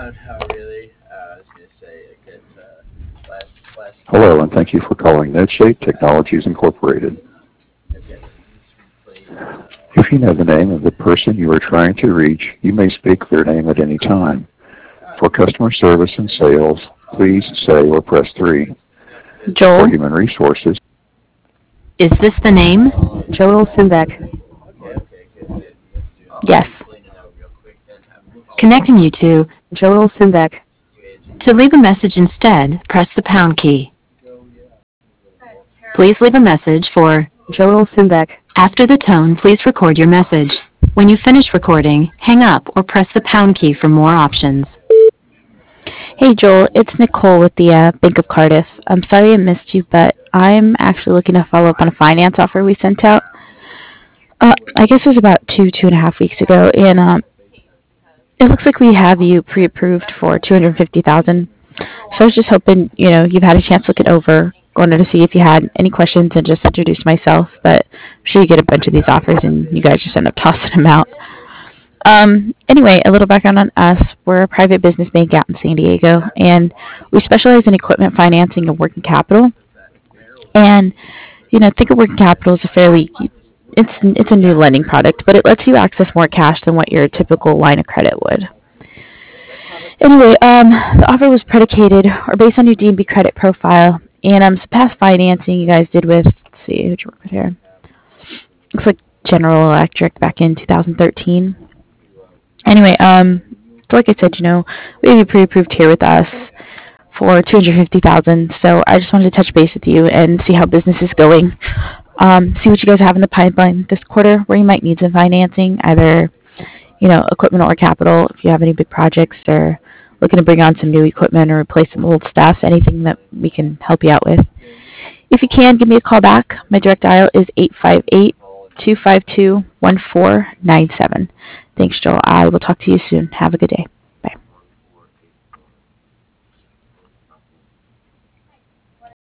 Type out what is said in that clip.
Hello, and thank you for calling NetShape Technologies Incorporated. If you know the name of the person you are trying to reach, you may speak their name at any time. For customer service and sales, please say or press 3. For Joel, human resources, Is this the name? Joel Simbeck. Yes, Connecting you to. Joel Simbeck. To leave a message instead, press the pound key. Please leave a message for. Joel Simbeck. After the tone, please record your message. When you finish recording, hang up or press the pound key for more options. Hey Joel, it's Nicole with the Bank of Cardiff. I'm sorry I missed you, but I'm actually looking to follow up on a finance offer we sent out. I guess it was about 2.5 weeks ago, and it looks like we have you pre-approved for $250,000. So I was just hoping, you've had a chance to look it over. Wanted to see if you had any questions and just introduce myself. But I'm sure you get a bunch of these offers, and you guys just end up tossing them out. Anyway, a little background on us. We're a private business bank out in San Diego, and we specialize in equipment financing and working capital. And, think of working capital as it's a new lending product, but it lets you access more cash than what your typical line of credit would. Anyway, the offer was predicated or based on your D&B credit profile and some past financing you guys did with, let's see, who'd you work with here? Looks like General Electric back in 2013. Anyway, so like I said, we have you pre-approved here with us for $250,000. So I just wanted to touch base with you and see how business is going. See what you guys have in the pipeline this quarter where you might need some financing, either, equipment or capital, if you have any big projects or looking to bring on some new equipment or replace some old stuff, anything that we can help you out with. If you can, give me a call back. My direct dial is 858-252-1497. Thanks, Joel. I will talk to you soon. Have a good day.